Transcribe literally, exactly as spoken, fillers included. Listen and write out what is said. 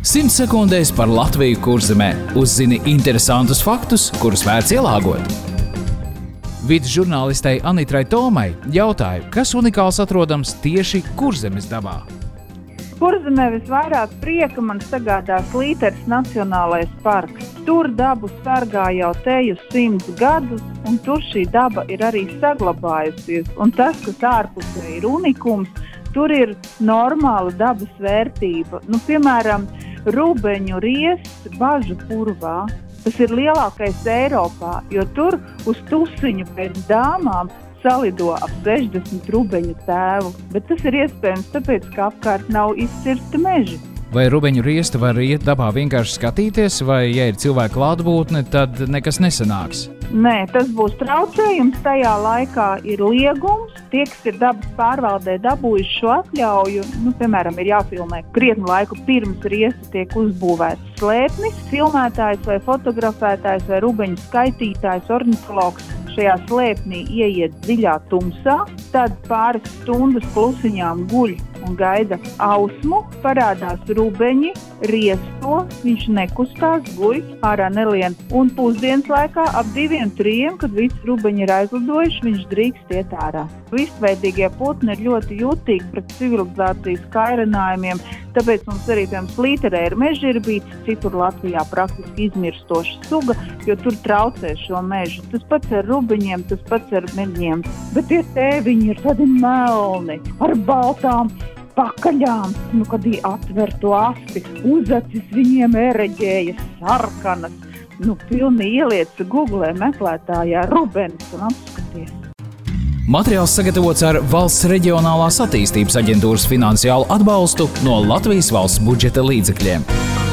simts sekundēs par Latviju Kurzemē. Uzzini interesantus faktus, kurus vērts ielāgot. Vides žurnālistei Anitrai Tomai jautāja, kas unikāls atrodams tieši Kurzemes dabā. Kurzemē visvairāk prieka man sagādās Līteres Nacionālais parks. Tur dabu sargā jau teju simts gadus, un tur šī daba ir arī saglabājusies. Un tas, kas ārpusē ir unikums, tur ir normāla dabas vērtība. Nu, piemēram, rubeņu riests Bažu purvā. Tas ir lielākais Eiropā, jo tur uz tusiņu pēc dāmām salido ap sešdesmit rubeņu tēvu. Bet tas ir iespējams tāpēc, ka apkārt nav izcirsti meži. Vai rubeņu riestu var iet dabā vienkārši skatīties, vai, ja ir cilvēka klātbūtne, tad nekas nesanāks? Nē, tas būs traucējums. Tajā laikā ir liegums. Tie, kas ir dabas pārvaldē dabūjuši šo atļauju, nu, piemēram, ir jāfilmē krietnu laiku pirms riesta tiek uzbūvēts slēpnis. Filmētājs vai fotografētājs vai rubeņu skaitītājs, ornitologs šajā slēpnī ieiet dziļā tumsā, tad pāris stundas klusiņām guļ un gaida ausmu, parādās rubeņi, riesto, viņš nekustās, guļ, ārā nelien. Un pusdienas laikā ap diviem, trījiem, kad visi rubeņi ir aizlidojuši, viņš drīkst iet ārā. Visveidīgie putni ir ļoti jutīgi pret civilizācijas kairinājumiem, tāpēc mums arī, piemēram, Līterē ir mežģirbītes, citur Latvijā praktiski izmirstoša suga, jo tur traucē šo mežu. Tas pats ar rubeņiem, tas pats ar meļņiem. Bet tie tēviņi ir tādi melni, ar baltām pakaļām, nu, kad viņi atver to asti, uzacis viņiem ereģējas sarkanas. Nu, pilni ieliec Google meklētājā rubenis un apskaties. Materiāls sagatavots ar Valsts reģionālās attīstības aģentūras finansiālu atbalstu no Latvijas valsts budžeta līdzekļiem.